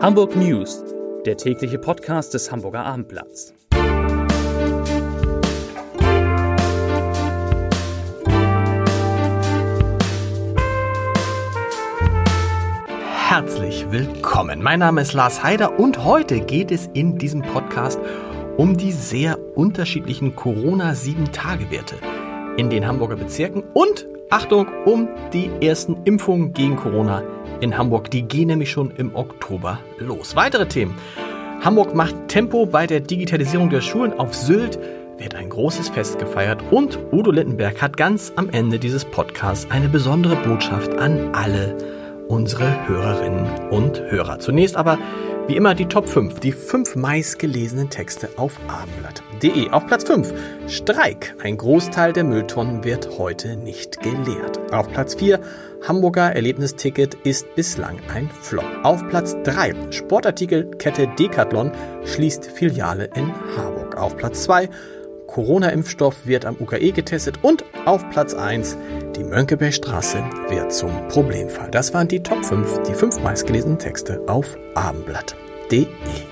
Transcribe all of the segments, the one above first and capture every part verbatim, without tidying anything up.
Hamburg News, der tägliche Podcast des Hamburger Abendblatts. Herzlich willkommen. Mein Name ist Lars Heider und heute geht es in diesem Podcast um die sehr unterschiedlichen Corona-sieben-Tage-Werte in den Hamburger Bezirken und, Achtung, um die ersten Impfungen gegen Corona in Hamburg. Die gehen nämlich schon im Oktober los. Weitere Themen. Hamburg macht Tempo bei der Digitalisierung der Schulen. Auf Sylt wird ein großes Fest gefeiert und Udo Lindenberg hat ganz am Ende dieses Podcasts eine besondere Botschaft an alle unsere Hörerinnen und Hörer. Zunächst aber wie immer die Top fünf, die fünf meistgelesenen Texte auf abendblatt punkt de. Auf Platz fünf, Streik. Ein Großteil der Mülltonnen wird heute nicht geleert. Auf Platz vier, Hamburger Erlebnisticket ist bislang ein Flop. Auf Platz drei, Sportartikelkette Decathlon schließt Filiale in Harburg. Auf Platz zwei, Corona-Impfstoff wird am U K E getestet und auf Platz eins, die Mönckebergstraße wird zum Problemfall. Das waren die Top fünf, die fünf meistgelesenen Texte auf abendblatt punkt de.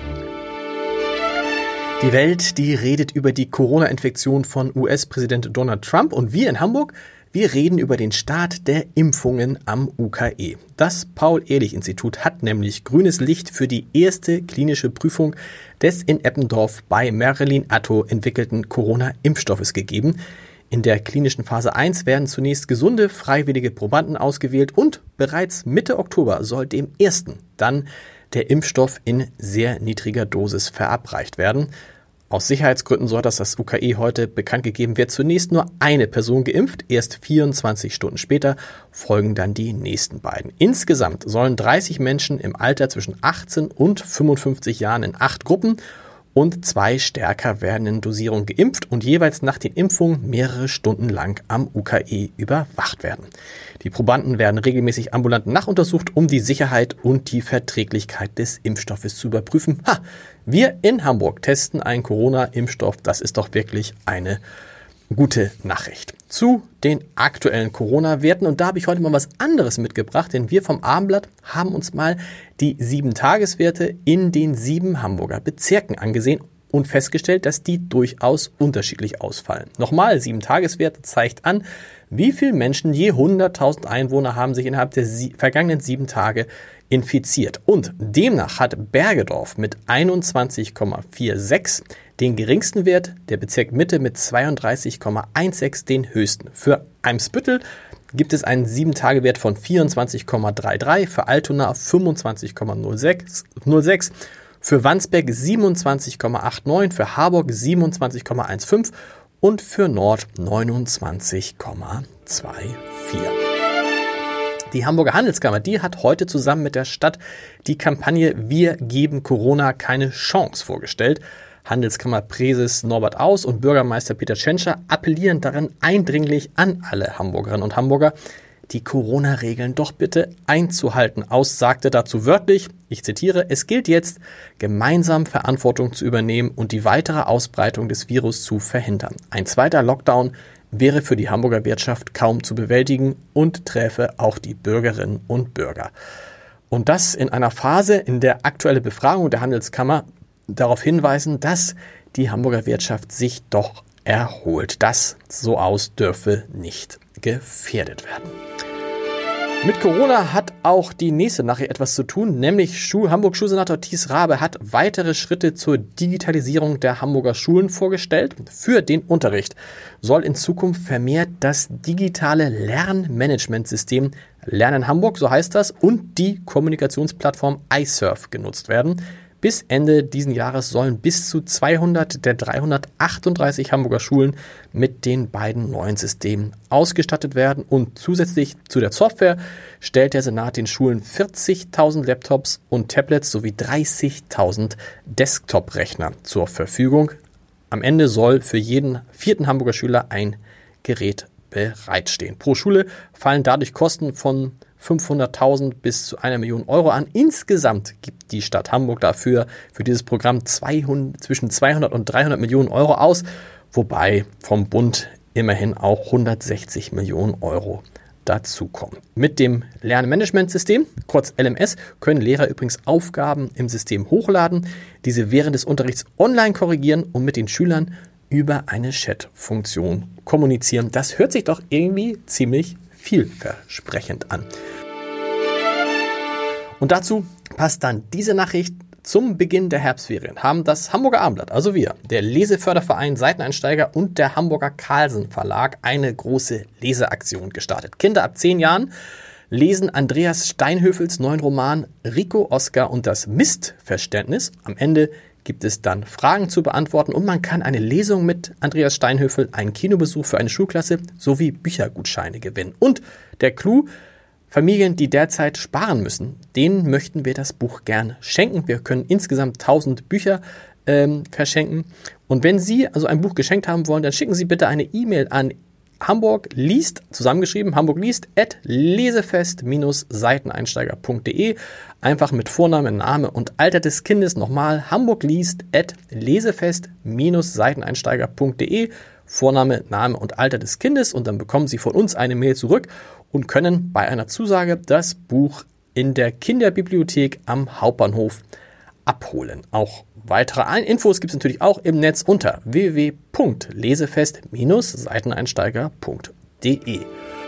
Die Welt, die redet über die Corona-Infektion von U S-Präsident Donald Trump und wir in Hamburg, wir reden über den Start der Impfungen am U K E. Das Paul-Ehrlich-Institut hat nämlich grünes Licht für die erste klinische Prüfung des in Eppendorf bei Merlin Atto entwickelten Corona-Impfstoffes gegeben. In der klinischen Phase eins werden zunächst gesunde, freiwillige Probanden ausgewählt und bereits Mitte Oktober soll dem ersten dann der Impfstoff in sehr niedriger Dosis verabreicht werden. Aus Sicherheitsgründen, so hat das das U K E heute bekannt gegeben, wird zunächst nur eine Person geimpft. Erst vierundzwanzig Stunden später folgen dann die nächsten beiden. Insgesamt sollen dreißig Menschen im Alter zwischen achtzehn und fünfundfünfzig Jahren in acht Gruppen und zwei stärker werdenden Dosierungen geimpft und jeweils nach den Impfungen mehrere Stunden lang am U K E überwacht werden. Die Probanden werden regelmäßig ambulant nachuntersucht, um die Sicherheit und die Verträglichkeit des Impfstoffes zu überprüfen. Ha! Wir in Hamburg testen einen Corona-Impfstoff. Das ist doch wirklich eine gute Nachricht. Zu den aktuellen Corona-Werten. Und da habe ich heute mal was anderes mitgebracht, denn wir vom Abendblatt haben uns mal die sieben-Tageswerte in den sieben Hamburger Bezirken angesehen und festgestellt, dass die durchaus unterschiedlich ausfallen. Nochmal, sieben-Tageswerte zeigt an, wie viele Menschen je hunderttausend Einwohner haben sich innerhalb der sie- vergangenen sieben Tage infiziert. Und demnach hat Bergedorf mit einundzwanzig Komma sechsundvierzig den geringsten Wert, der Bezirk Mitte mit zweiunddreißig Komma sechzehn den höchsten. Für Eimsbüttel gibt es einen sieben Tage Wert von vierundzwanzig Komma dreiunddreißig, für Altona fünfundzwanzig Komma null sechs, für Wandsbek siebenundzwanzig Komma neunundachtzig, für Harburg siebenundzwanzig Komma fünfzehn und für Nord neunundzwanzig Komma vierundzwanzig. Die Hamburger Handelskammer, die hat heute zusammen mit der Stadt die Kampagne Wir geben Corona keine Chance vorgestellt. Handelskammerpräses Norbert Aus und Bürgermeister Peter Tschentscher appellieren darin eindringlich an alle Hamburgerinnen und Hamburger, die Corona-Regeln doch bitte einzuhalten. Aus sagte dazu wörtlich, ich zitiere, es gilt jetzt, gemeinsam Verantwortung zu übernehmen und die weitere Ausbreitung des Virus zu verhindern. Ein zweiter Lockdown wäre für die Hamburger Wirtschaft kaum zu bewältigen und träfe auch die Bürgerinnen und Bürger. Und das in einer Phase, in der aktuelle Befragung der Handelskammer darauf hinweisen, dass die Hamburger Wirtschaft sich doch erholt. Das so aus dürfe nicht gefährdet werden. Mit Corona hat auch die nächste Nachricht etwas zu tun, nämlich Schu- Hamburg-Schulsenator Thies Rabe hat weitere Schritte zur Digitalisierung der Hamburger Schulen vorgestellt. Für den Unterricht soll in Zukunft vermehrt das digitale Lernmanagementsystem Lernen Hamburg, so heißt das, und die Kommunikationsplattform iSurf genutzt werden. Bis Ende diesen Jahres sollen bis zu zweihundert der dreihundertachtunddreißig Hamburger Schulen mit den beiden neuen Systemen ausgestattet werden. Und zusätzlich zu der Software stellt der Senat den Schulen vierzigtausend Laptops und Tablets sowie dreißigtausend Desktop-Rechner zur Verfügung. Am Ende soll für jeden vierten Hamburger Schüler ein Gerät bereitstehen. Pro Schule fallen dadurch Kosten von fünfhunderttausend bis zu einer Million Euro an. Insgesamt gibt die Stadt Hamburg dafür für dieses Programm zweihundert, zwischen zweihundert und dreihundert Millionen Euro aus, wobei vom Bund immerhin auch hundertsechzig Millionen Euro dazukommen. Mit dem Lernmanagementsystem, kurz L M S, können Lehrer übrigens Aufgaben im System hochladen, diese während des Unterrichts online korrigieren und mit den Schülern über eine Chat-Funktion kommunizieren. Das hört sich doch irgendwie ziemlich vielversprechend an. Und dazu passt dann diese Nachricht. Zum Beginn der Herbstferien haben das Hamburger Abendblatt, also wir, der Leseförderverein Seiteneinsteiger und der Hamburger Carlsen Verlag eine große Leseaktion gestartet. Kinder ab zehn Jahren lesen Andreas Steinhöfels neuen Roman Rico, Oskar und das Mistverständnis. Am Ende gibt es dann Fragen zu beantworten und man kann eine Lesung mit Andreas Steinhöfel, einen Kinobesuch für eine Schulklasse sowie Büchergutscheine gewinnen. Und der Clou: Familien, die derzeit sparen müssen, denen möchten wir das Buch gern schenken. Wir können insgesamt tausend Bücher ähm, verschenken. Und wenn Sie also ein Buch geschenkt haben wollen, dann schicken Sie bitte eine E-Mail an Hamburg liest, zusammengeschrieben, Hamburg liest, at lesefest Seiteneinsteiger punkt de. Einfach mit Vorname, Name und Alter des Kindes nochmal Hamburg liest, at lesefest Seiteneinsteiger punkt de. Vorname, Name und Alter des Kindes und dann bekommen Sie von uns eine Mail zurück und können bei einer Zusage das Buch in der Kinderbibliothek am Hauptbahnhof abholen. Auch weitere Infos gibt es natürlich auch im Netz unter w w w punkt lesefest Seiteneinsteiger punkt de.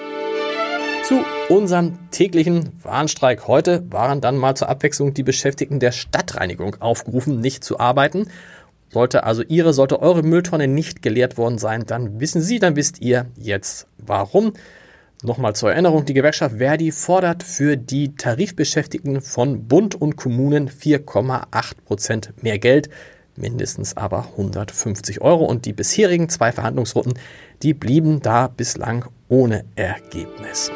Zu unserem täglichen Warnstreik heute waren dann mal zur Abwechslung die Beschäftigten der Stadtreinigung aufgerufen, nicht zu arbeiten. Sollte also Ihre, sollte eure Mülltonne nicht geleert worden sein, dann wissen Sie, dann wisst ihr jetzt warum. Nochmal zur Erinnerung, die Gewerkschaft Verdi fordert für die Tarifbeschäftigten von Bund und Kommunen vier Komma acht Prozent mehr Geld, mindestens aber hundertfünfzig Euro. Und die bisherigen zwei Verhandlungsrunden, die blieben da bislang ohne Ergebnis.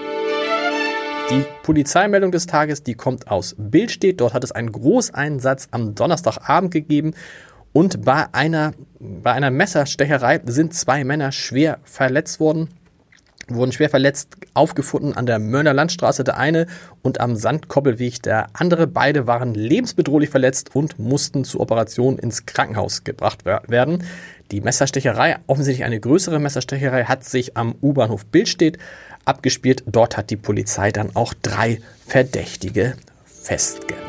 Die Polizeimeldung des Tages, die kommt aus Billstedt. Dort hat es einen Großeinsatz am Donnerstagabend gegeben. Und bei einer, bei einer Messerstecherei sind zwei Männer schwer verletzt worden. wurden schwer verletzt aufgefunden an der Mörner Landstraße, der eine, und am Sandkoppelweg der andere. Beide waren lebensbedrohlich verletzt und mussten zur Operation ins Krankenhaus gebracht werden. Die Messerstecherei, offensichtlich eine größere Messerstecherei, hat sich am U-Bahnhof Billstedt abgespielt. Dort hat die Polizei dann auch drei Verdächtige festgenommen.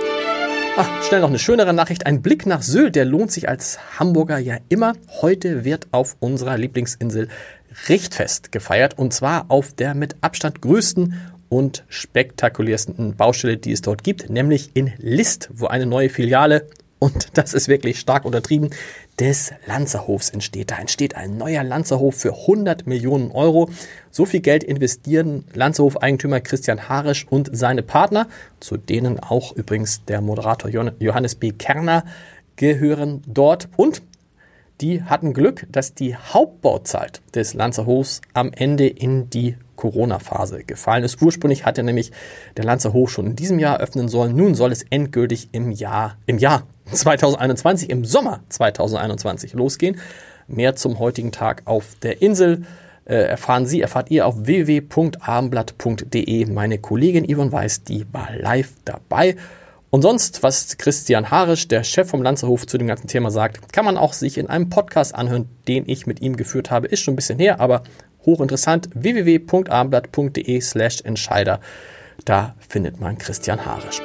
Ach, schnell noch eine schönere Nachricht. Ein Blick nach Sylt, der lohnt sich als Hamburger ja immer. Heute wird auf unserer Lieblingsinsel Richtfest gefeiert, und zwar auf der mit Abstand größten und spektakulärsten Baustelle, die es dort gibt, nämlich in List, wo eine neue Filiale, und das ist wirklich stark untertrieben, des Lanzerhofs entsteht. Da entsteht ein neuer Lanzerhof für hundert Millionen Euro. So viel Geld investieren Lanzerhof-Eigentümer Christian Harisch und seine Partner, zu denen auch übrigens der Moderator Johannes B. Kerner gehören dort. Und die hatten Glück, dass die Hauptbauzeit des Lanzerhofs am Ende in die Corona-Phase gefallen ist. Ursprünglich hatte nämlich der Lanzerhof schon in diesem Jahr öffnen sollen. Nun soll es endgültig im Jahr, im Jahr zweitausendeinundzwanzig, im Sommer zweitausendeinundzwanzig losgehen. Mehr zum heutigen Tag auf der Insel äh, erfahren Sie, erfahrt ihr auf w w w punkt abendblatt punkt de. Meine Kollegin Yvonne Weiß, die war live dabei. Und sonst, was Christian Harisch, der Chef vom Lanzerhof, zu dem ganzen Thema sagt, kann man auch sich in einem Podcast anhören, den ich mit ihm geführt habe. Ist schon ein bisschen her, aber hochinteressant. w w w punkt abendblatt punkt de slash Entscheider. Da findet man Christian Harisch.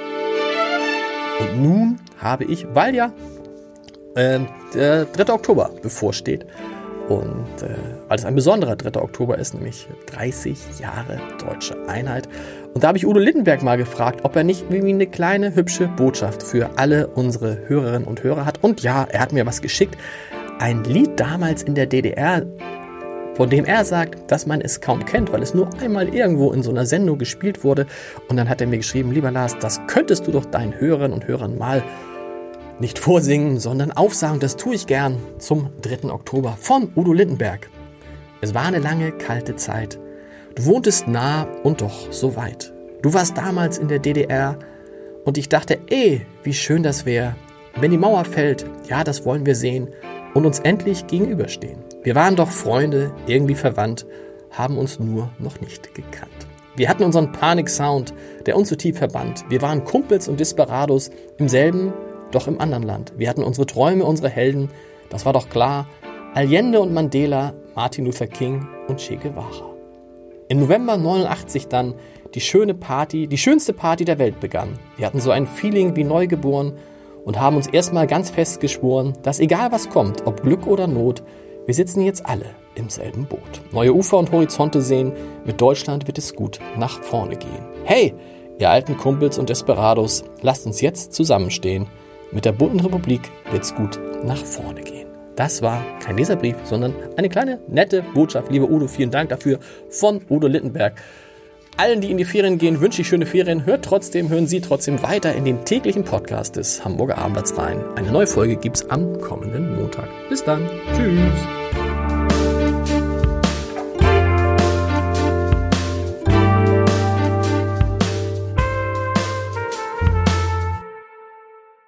Und nun habe ich, weil ja äh, der dritte Oktober bevorsteht und äh, weil es ein besonderer dritter Oktober ist, nämlich dreißig Jahre Deutsche Einheit. Und da habe ich Udo Littenberg mal gefragt, ob er nicht irgendwie eine kleine, hübsche Botschaft für alle unsere Hörerinnen und Hörer hat. Und ja, er hat mir was geschickt. Ein Lied damals in der D D R, von dem er sagt, dass man es kaum kennt, weil es nur einmal irgendwo in so einer Sendung gespielt wurde. Und dann hat er mir geschrieben, lieber Lars, das könntest du doch deinen Hörerinnen und Hörern mal nicht vorsingen, sondern aufsagen. Das tue ich gern zum dritten Oktober von Udo Littenberg. Es war eine lange, kalte Zeit. Du wohntest nah und doch so weit. Du warst damals in der D D R und ich dachte, ey, wie schön das wäre, wenn die Mauer fällt, ja, das wollen wir sehen, und uns endlich gegenüberstehen. Wir waren doch Freunde, irgendwie verwandt, haben uns nur noch nicht gekannt. Wir hatten unseren Panik-Sound, der uns so tief verband. Wir waren Kumpels und Desperados im selben, doch im anderen Land. Wir hatten unsere Träume, unsere Helden, das war doch klar. Allende und Mandela, Martin Luther King und Che Guevara. Im November neunundachtzig dann die schöne Party, die schönste Party der Welt begann. Wir hatten so ein Feeling wie neugeboren und haben uns erstmal ganz fest geschworen, dass egal was kommt, ob Glück oder Not, wir sitzen jetzt alle im selben Boot. Neue Ufer und Horizonte sehen, mit Deutschland wird es gut nach vorne gehen. Hey, ihr alten Kumpels und Desperados, lasst uns jetzt zusammenstehen. Mit der bunten Republik wird's gut nach vorne gehen. Das war kein Leserbrief, sondern eine kleine, nette Botschaft. Lieber Udo, vielen Dank dafür von Udo Littenberg. Allen, die in die Ferien gehen, wünsche ich schöne Ferien. Hört trotzdem, hören Sie trotzdem weiter in den täglichen Podcast des Hamburger Abendblatts rein. Eine neue Folge gibt's am kommenden Montag. Bis dann. Tschüss.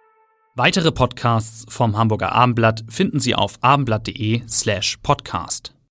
Weitere Podcasts vom Hamburger Abendblatt finden Sie auf abendblatt.de slash podcast.